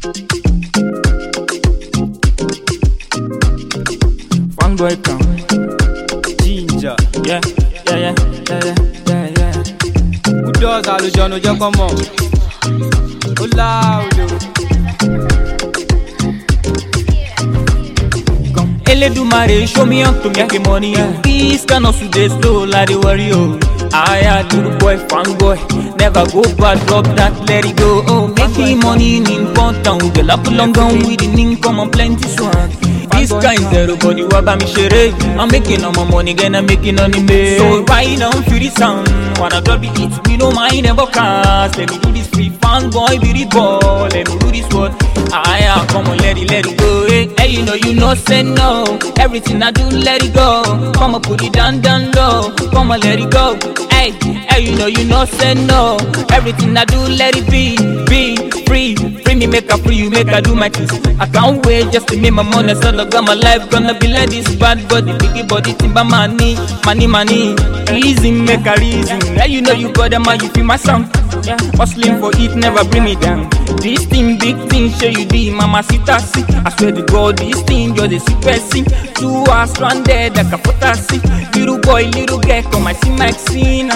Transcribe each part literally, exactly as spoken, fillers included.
Fanboy come, ginger, yeah, yeah, yeah, yeah, yeah, yeah. Who does all the John just come on? Oh loud, come. Eledumare show me how to make money. This cannot today slow like the warrior. I had little boy, fanboy, never go bad, drop that, let it go. Oh, making money in important, the lap long gone with the income and plenty swag. This kind zero body waba mi shere. I'm making all my money, then I'm making on the mail. So right now, feel the sound. Wanna drop the hits, we don't mind ever cast. Let me do this free fanboy, be the ball. Let me do this what I am. Come on, let it, let it go. Hey, hey, you know, you know, say no. Everything I do, let it go. Come on, put it down, down low. Come on, let it go. Hey, hey, you know, you know, say no. Everything I do, let it be, be free. Free me, make a free you, make I do my things. I can't wait just to make my money. So I got my life gonna be like this bad body, biggie body, timber money, money, money. Reason, make a reason. Yeah, you know you got them, man, you feel my sound. Yeah, hustling for it, never bring me down. This thing, big thing, show you the mama sita see. I swear to God, this thing, you're the secret thing. Two hours stranded, like a potassium. Little boy, little girl, come I see Maxine.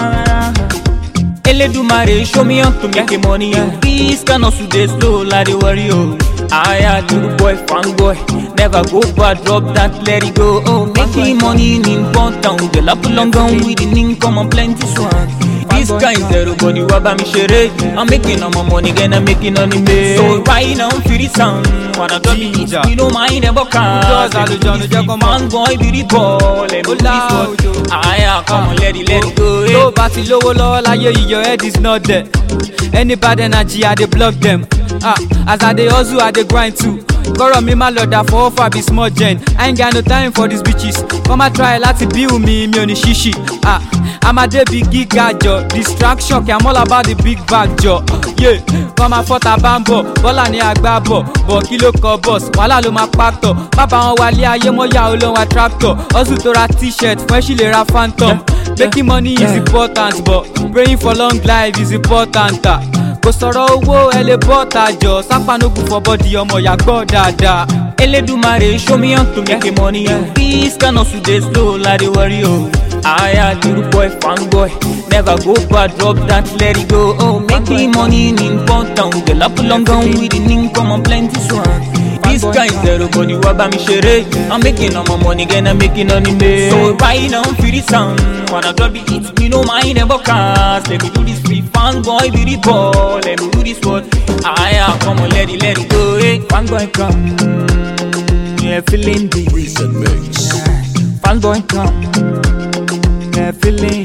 Eledumare show me how to make money. This cannot today slow like the warrior. I had little boy, fanboy, never go bad, drop that, let it go. Oh, making money in important, the lap long gone with the income and plenty swag. This kind zero body waba mi shere. I'm making all my money, then I'm making on the mail. So right now, feel the sound. Wanna drop the hits, we don't mind ever cast. Fanboy, be the ball, let me do this what I come on, let it, let it go. No party low, low, like your head is not there. Any bad energy, I dey block them. Ah, as I dey hustle, I dey grind too. Borrow me my lord for offer be small gen. I ain't got no time for these bitches. Come and try láti build me, me on the shishi. Ah, I'm a day big giga jo. Distraction, I'm all about the big bag jo. Yeah, come and fought a bambo. Bola ni agba bo, bo kilo ko boss. Wala lo ma pato. Papa wọn wale ayé mo ya olóhùn wa tractor. Hustle to ra t-shirt, fún she le ra phantom. Making money is important, but praying for long life is important. Ah. Kò sọ̀rọ̀ owó ẹ lè bọ́ tajọ sápánógún for body ọmọ ìyá gbọ́ dáadáa. Eledumare show me how to make money. This cannot today slow like the warrior. I had little boy, fanboy, never go bad, drop that, let it go. Oh, making money in important, the lap long gone with the income and plenty swag. This guy zero body waba mi shere. I'm making all my money, then I'm making on the mail. So right now, feel the sound. Wanna drop the hits, we don't mind ever cast. Let me do this free fanboy, be the ball. Let me do this what I am. Come on, let it, let it go. Hey, fanboy come, yeah, feeling the Reset mix. fanboy come, yeah, feeling,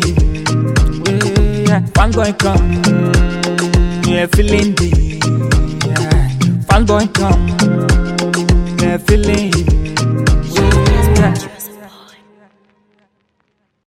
yeah, fanboy come, yeah, feeling the, yeah, fanboy come, yeah, feeling.